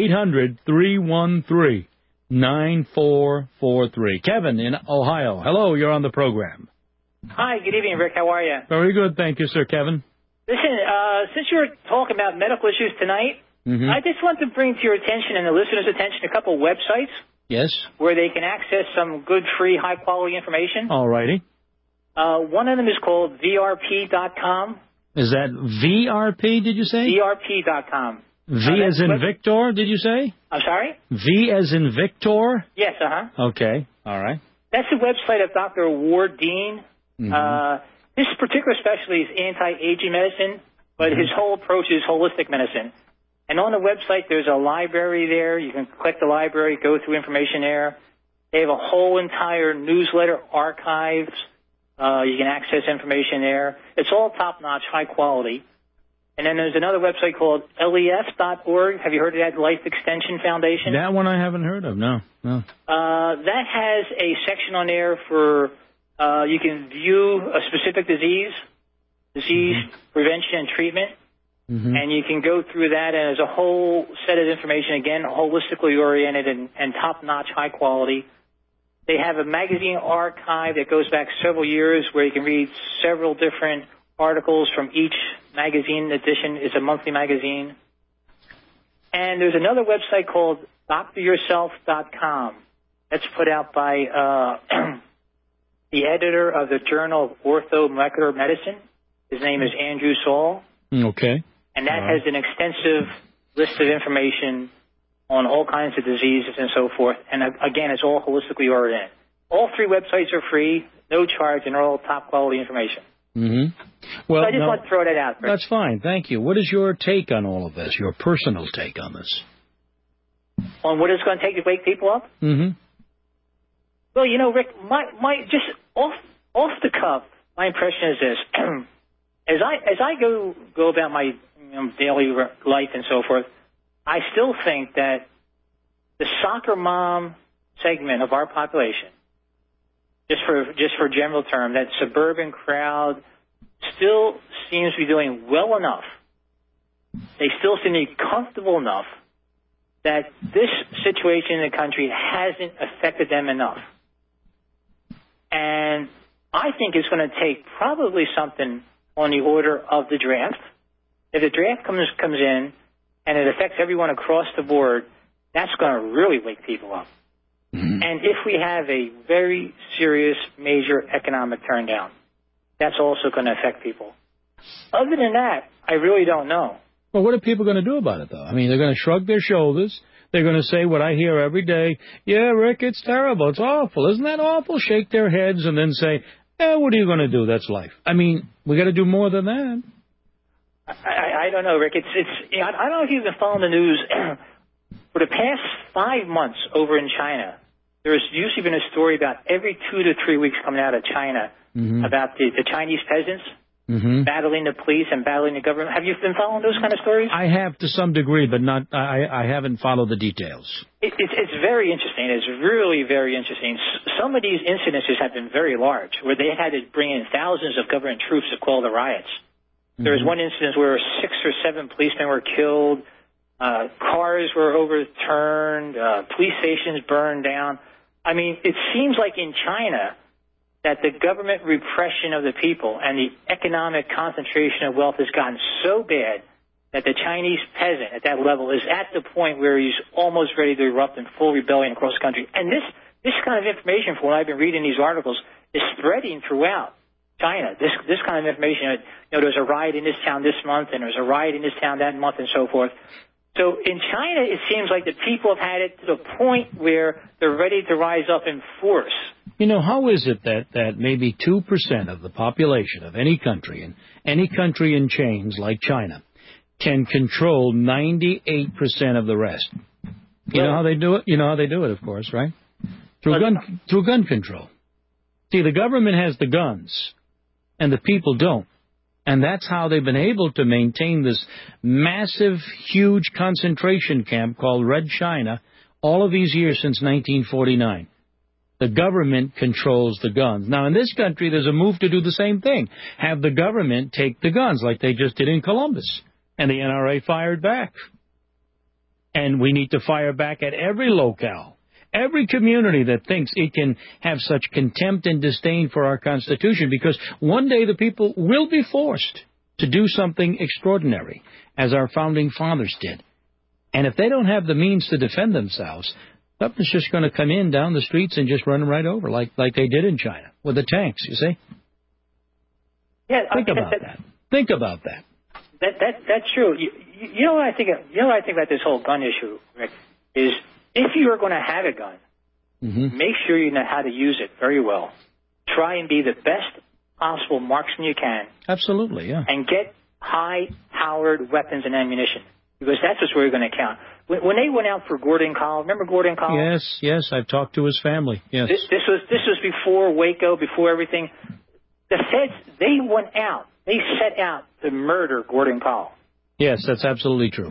800-313-9443. Kevin in Ohio. Hello, you're on the program. Hi, good evening, Rick. How are you? Very good, thank you, sir, Kevin. Listen, since you were talking about medical issues tonight, I just want to bring to your attention and the listeners' attention a couple websites. Yes. Where they can access some good, free, high-quality information. All righty. One of them is called VRP.com. Is that VRP, did you say? VRP.com. V as in Victor, did you say? I'm sorry? V as in Victor? Yes, Okay, all right. That's the website of Dr. Ward Dean. His particular specialty is anti-aging medicine, but his whole approach is holistic medicine. And on the website, there's a library there. You can click the library, go through information there. They have a whole entire newsletter archives. You can access information there. It's all top-notch, high quality. And then there's another website called LEF.org. Have you heard of that, Life Extension Foundation? That one I haven't heard of, no. That has a section on there for you can view a specific disease prevention and treatment. And you can go through that as a whole set of information, again, holistically oriented and top-notch, high quality. They have a magazine archive that goes back several years where you can read several different articles from each magazine edition. It's a monthly magazine. And there's another website called dryourself.com. That's put out by the editor of the Journal of Orthomolecular Medicine. His name is Andrew Saul. Okay. And that has an extensive list of information on all kinds of diseases and so forth. And again, it's all holistically oriented. All three websites are free, no charge, and they're all top quality information. Well, so I just want to throw that out. Rick. That's fine. Thank you. What is your take on all of this, your personal take on this? On what it's going to take to wake people up? Well, you know, Rick, my just off the cuff, my impression is this. As I go about my daily life and so forth, I still think that the soccer mom segment of our population, just for general term, that suburban crowd still seems to be doing well enough. They still seem to be comfortable enough that this situation in the country hasn't affected them enough. And I think it's going to take probably something on the order of the draft. If the draft comes in and it affects everyone across the board, that's going to really wake people up. And if we have a very serious, major economic turndown, that's also going to affect people. Other than that, I really don't know. Well, what are people going to do about it, though? I mean, they're going to shrug their shoulders. They're going to say what I hear every day. Yeah, Rick, it's terrible. It's awful. Isn't that awful? Shake their heads and then say, what are you going to do? That's life. I mean, we got to do more than that. I don't know, Rick. I don't know if you've been following the news. For the past 5 months over in China, there's usually been a story about every 2 to 3 weeks coming out of China about the Chinese peasants battling the police and battling the government. Have you been following those kind of stories? I have to some degree, but not. I haven't followed the details. It's very interesting. It's really very interesting. Some of these incidences have been very large, where they had to bring in thousands of government troops to quell the riots. There was one instance where 6 or 7 policemen were killed, cars were overturned, police stations burned down. I mean, it seems like in China that the government repression of the people and the economic concentration of wealth has gotten so bad that the Chinese peasant at that level is at the point where he's almost ready to erupt in full rebellion across the country. And this kind of information, from what I've been reading these articles, is spreading throughout China. This kind of information, there's a riot in this town this month, and there's a riot in this town that month, and so forth. So in China, it seems like the people have had it to the point where they're ready to rise up in force. How is it that maybe 2% of the population of any country, and any country in chains like China, can control 98% of the rest? You know how they do it? You know how they do it, of course, right? Through gun control. See, the government has the guns, and the people don't. And that's how they've been able to maintain this massive, huge concentration camp called Red China all of these years since 1949. The government controls the guns. Now, in this country, there's a move to do the same thing. Have the government take the guns like they just did in Columbus. And the NRA fired back. And we need to fire back at every locale. Every community that thinks it can have such contempt and disdain for our Constitution, because one day the people will be forced to do something extraordinary, as our founding fathers did. And if they don't have the means to defend themselves, something's just going to come in down the streets and just run them right over, like they did in China with the tanks, you see? Yeah, Think about that. Think about that. That's true. You know what I think? You know what I think about this whole gun issue, Rick, is if you are going to have a gun, make sure you know how to use it very well. Try and be the best possible marksman you can. Absolutely, yeah. And get high-powered weapons and ammunition, because that's what's really going to count. When they went out for Gordon Kahl, remember Gordon Kahl? Yes, I've talked to his family. Yes. This was before Waco, before everything. The feds, they went out. They set out to murder Gordon Kahl. Yes, that's absolutely true.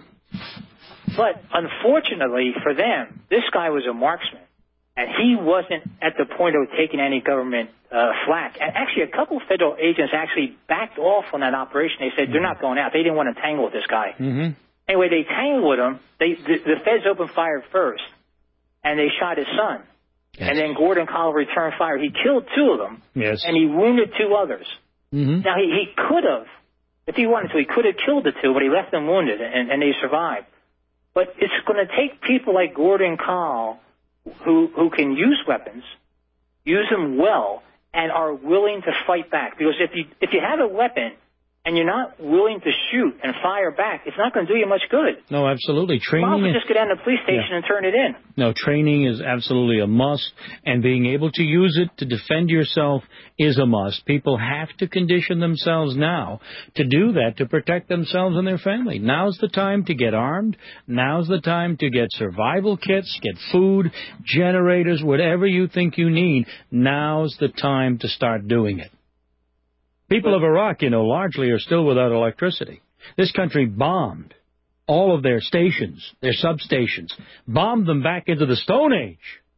But unfortunately for them, this guy was a marksman, and he wasn't at the point of taking any government flack. And actually, a couple of federal agents actually backed off on that operation. They said they're not going out. They didn't want to tangle with this guy. Anyway, they tangled with him. The feds opened fire first, and they shot his son. Yes. And then Gordon Kahl returned fire. He killed 2 of them, and he wounded 2 others. Now, he could have, if he wanted to, he could have killed the 2, but he left them wounded, and they survived. But it's going to take people like Gordon Kahl who can use weapons, use them well, and are willing to fight back. Because if you have a weapon and you're not willing to shoot and fire back, it's not going to do you much good. No, absolutely. Training. You might as well just go down to the police station and turn it in. No, training is absolutely a must, and being able to use it to defend yourself is a must. People have to condition themselves now to do that, to protect themselves and their family. Now's the time to get armed. Now's the time to get survival kits, get food, generators, whatever you think you need. Now's the time to start doing it. People of Iraq, largely are still without electricity. This country bombed all of their stations, their substations, bombed them back into the Stone Age.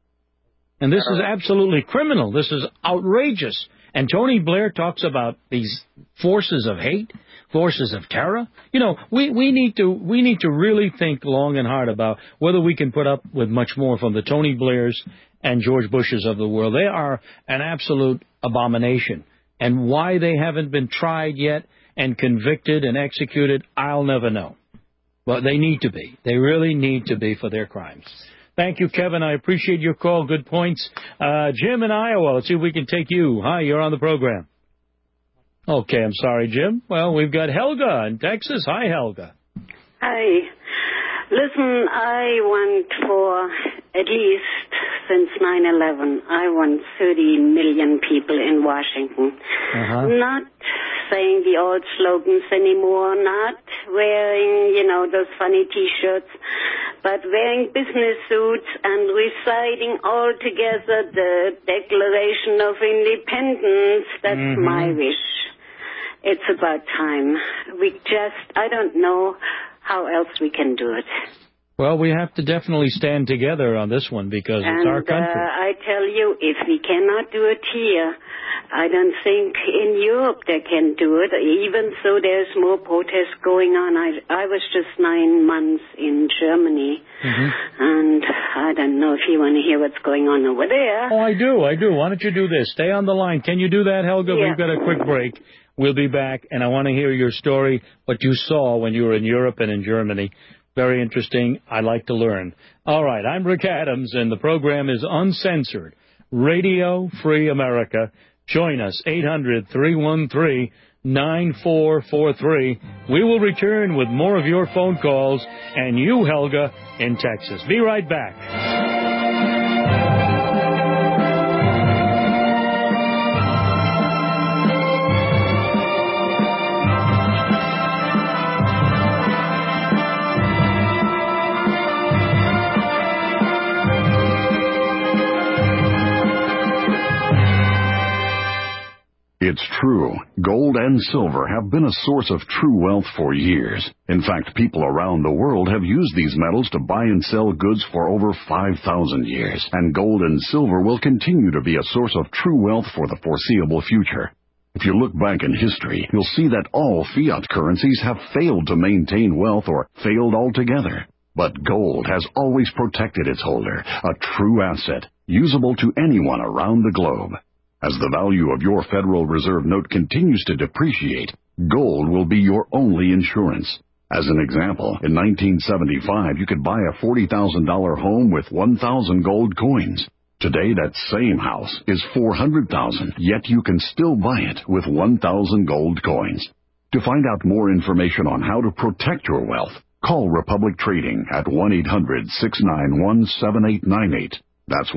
And this is absolutely criminal. This is outrageous. And Tony Blair talks about these forces of hate, forces of terror. We need to really think long and hard about whether we can put up with much more from the Tony Blairs and George Bushes of the world. They are an absolute abomination. And why they haven't been tried yet and convicted and executed, I'll never know. But they need to be. They really need to be for their crimes. Thank you, Kevin. I appreciate your call. Good points. Jim in Iowa, let's see if we can take you. Hi, you're on the program. Okay, I'm sorry, Jim. Well, we've got Helga in Texas. Hi, Helga. Hi. Listen, I want for at least since 9/11, I want 30 million people in Washington. Not saying the old slogans anymore, not wearing, those funny T-shirts, but wearing business suits and reciting all together the Declaration of Independence, that's my wish. It's about time. I don't know how else we can do it. Well, we have to definitely stand together on this one because it's our country. I tell you, if we cannot do it here, I don't think in Europe they can do it, even though there's more protests going on. I was just 9 months in Germany, and I don't know if you want to hear what's going on over there. Oh, I do. Why don't you do this? Stay on the line. Can you do that, Helga? Yeah. We've got a quick break. We'll be back, and I want to hear your story, what you saw when you were in Europe and in Germany. Very interesting. I like to learn. All right, I'm Rick Adams, and the program is Uncensored. Radio Free America. Join us, 800-313-9443. We will return with more of your phone calls and you, Helga, in Texas. Be right back. It's true. Gold and silver have been a source of true wealth for years. In fact, people around the world have used these metals to buy and sell goods for over 5,000 years. And gold and silver will continue to be a source of true wealth for the foreseeable future. If you look back in history, you'll see that all fiat currencies have failed to maintain wealth or failed altogether. But gold has always protected its holder, a true asset, usable to anyone around the globe. As the value of your Federal Reserve note continues to depreciate, gold will be your only insurance. As an example, in 1975, you could buy a $40,000 home with 1,000 gold coins. Today, that same house is $400,000, yet you can still buy it with 1,000 gold coins. To find out more information on how to protect your wealth, call Republic Trading at 1-800-691-7898. That's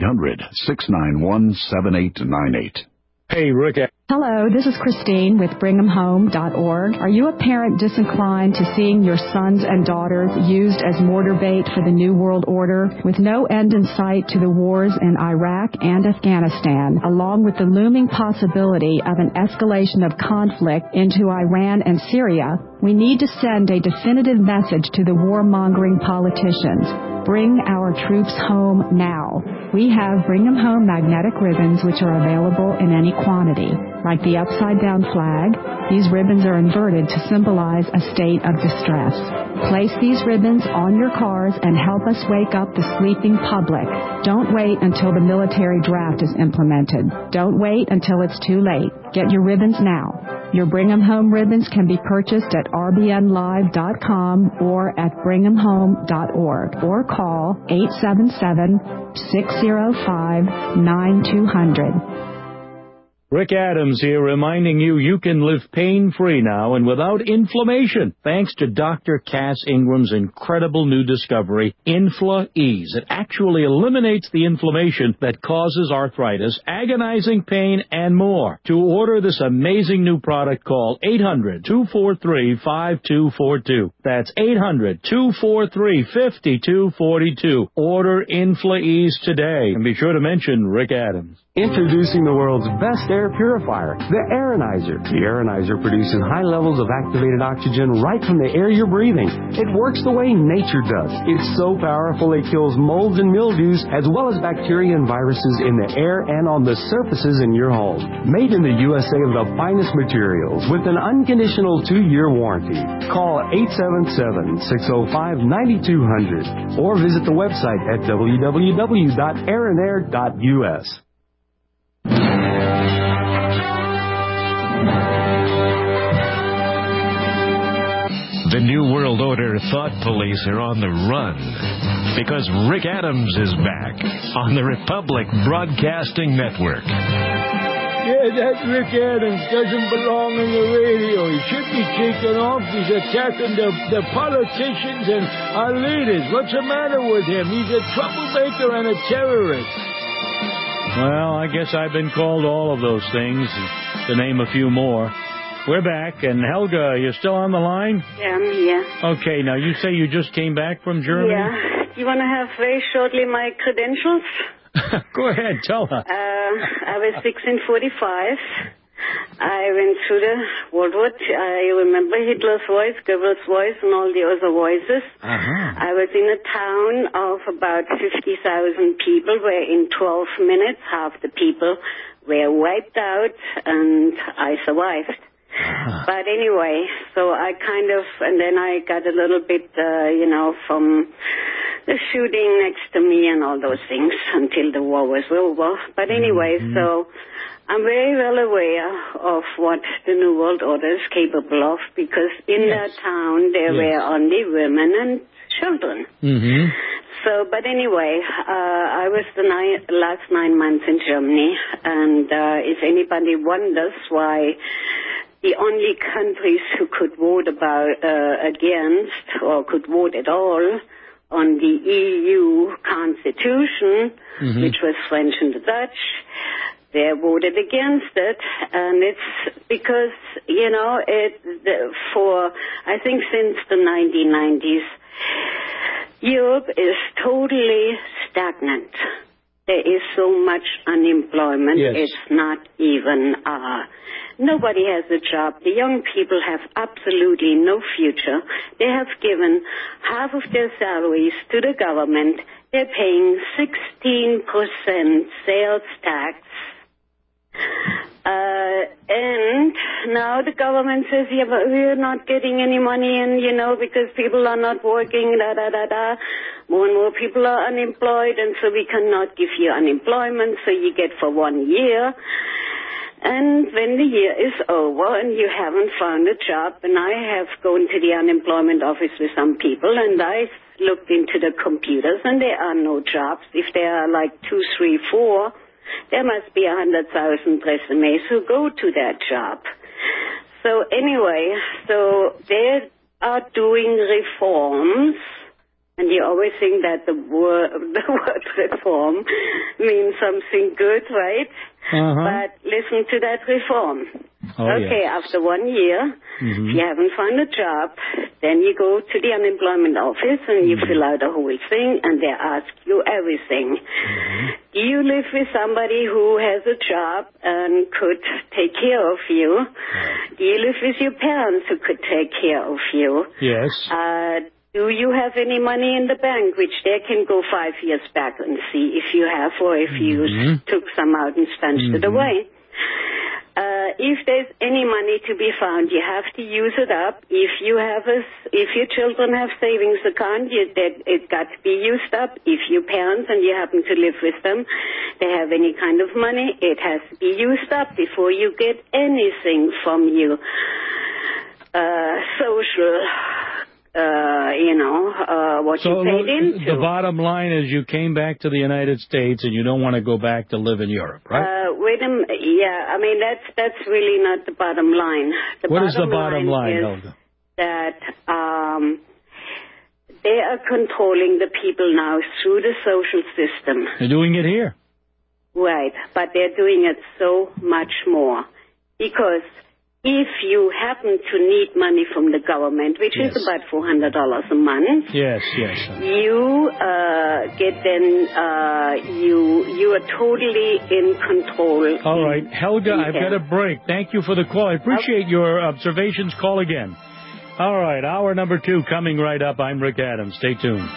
1-800-691-7898. Hey, Rick. Hello, this is Christine with BringHemHome.org. Are you a parent disinclined to seeing your sons and daughters used as mortar bait for the New World Order, with no end in sight to the wars in Iraq and Afghanistan, along with the looming possibility of an escalation of conflict into Iran and Syria? We need to send a definitive message to the warmongering politicians. Bring our troops home now. We have Bring 'em Home magnetic ribbons, which are available in any quantity. Like the upside-down flag, these ribbons are inverted to symbolize a state of distress. Place these ribbons on your cars and help us wake up the sleeping public. Don't wait until the military draft is implemented. Don't wait until it's too late. Get your ribbons now. Your Bring 'em Home ribbons can be purchased at rbnlive.com or at bringhamhome.org or call 877-605-9200. Rick Adams here reminding you can live pain-free now and without inflammation thanks to Dr. Cass Ingram's incredible new discovery, Infla-Ease. It actually eliminates the inflammation that causes arthritis, agonizing pain, and more. To order this amazing new product, call 800-243-5242. That's 800-243-5242. Order Infla-Ease today. And be sure to mention Rick Adams. Introducing the world's best air purifier, the Aeronizer. The Aeronizer produces high levels of activated oxygen right from the air you're breathing. It works the way nature does. It's so powerful it kills molds and mildews as well as bacteria and viruses in the air and on the surfaces in your home. Made in the USA of the finest materials with an unconditional 2-year warranty. Call 877-605-9200 or visit the website at www.aeronair.us. The New World Order thought police are on the run because Rick Adams is back on the Republic Broadcasting Network. Yeah, that Rick Adams doesn't belong on the radio. He should be taken off. He's attacking the politicians and our leaders. What's the matter with him? He's a troublemaker and a terrorist. Well, I guess I've been called all of those things, to name a few more. We're back, and Helga, you're still on the line? Yeah, I'm here. Okay, now you say you just came back from Germany? Yeah. Do you want to have very shortly my credentials? Go ahead, tell her. I was 1645. I went through the World War II. I remember Hitler's voice, Goebbels' voice, and all the other voices. I was in a town of about 50,000 people where in 12 minutes half the people were wiped out, and I survived. But anyway, so I and then I got a little bit, from the shooting next to me and all those things until the war was over. But anyway, so I'm very well aware of what the New World Order is capable of, because in that town there were only women and children. So, but anyway, I was the last 9 months in Germany, and if anybody wonders why the only countries who could vote against or could vote at all on the EU Constitution, which was French and the Dutch, they voted against it, and it's because, I think since the 1990s, Europe is totally stagnant. There is so much unemployment. Yes. It's not even, nobody has a job. The young people have absolutely no future. They have given half of their salaries to the government. They're paying 16% sales tax. And now the government says, yeah, but we're not getting any money in, because people are not working, More and more people are unemployed, and so we cannot give you unemployment, so you get for 1 year. And when the year is over and you haven't found a job, and I have gone to the unemployment office with some people, and I looked into the computers, and there are no jobs. If there are like 2, 3, 4, there must be 100,000 resumes who go to that job. So anyway, so they are doing reforms, and you always think that the word reform means something good, right? But listen to that reform. After 1 year, if you haven't found a job, then you go to the unemployment office and you fill out a whole thing, and they ask you everything. Do you live with somebody who has a job and could take care of you? Do you live with your parents who could take care of you? Yes. Do you have any money in the bank, which they can go 5 years back and see if you have, or if you took some out and sponged it away? If there's any money to be found, you have to use it up. If your children have savings account, it got to be used up. If your parents and you happen to live with them, they have any kind of money, it has to be used up before you get anything from you. Social. What you paid into. The bottom line is you came back to the United States and you don't want to go back to live in Europe, right? I mean, that's really not the bottom line. What is the bottom line, is Helga? That they are controlling the people now through the social system. They're doing it here. Right, but they're doing it so much more. Because if you happen to need money from the government, which is about $400 a month, you you are totally in control. All right, Helga, I've got a break. Thank you for the call. I appreciate your observations. Call again. All right, hour number 2 coming right up. I'm Rick Adams. Stay tuned.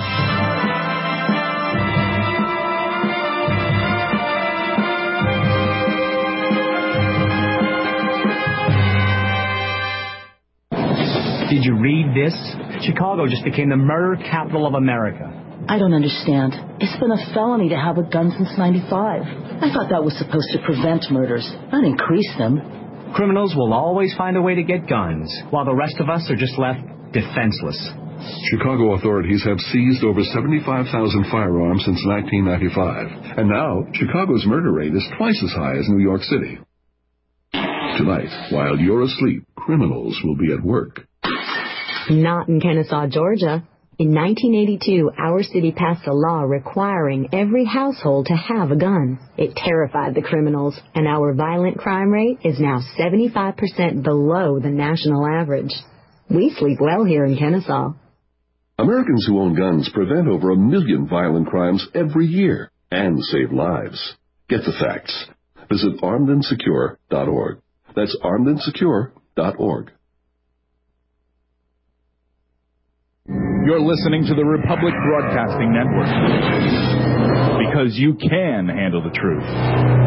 Did you read this? Chicago just became the murder capital of America. I don't understand. It's been a felony to have a gun since '95. I thought that was supposed to prevent murders, not increase them. Criminals will always find a way to get guns, while the rest of us are just left defenseless. Chicago authorities have seized over 75,000 firearms since 1995. And now, Chicago's murder rate is twice as high as New York City. Tonight, while you're asleep, criminals will be at work. Not in Kennesaw, Georgia. In 1982, our city passed a law requiring every household to have a gun. It terrified the criminals, and our violent crime rate is now 75% below the national average. We sleep well here in Kennesaw. Americans who own guns prevent over 1 million violent crimes every year and save lives. Get the facts. Visit armedandsecure.org. That's armedandsecure.org. You're listening to the Republic Broadcasting Network. Because you can handle the truth.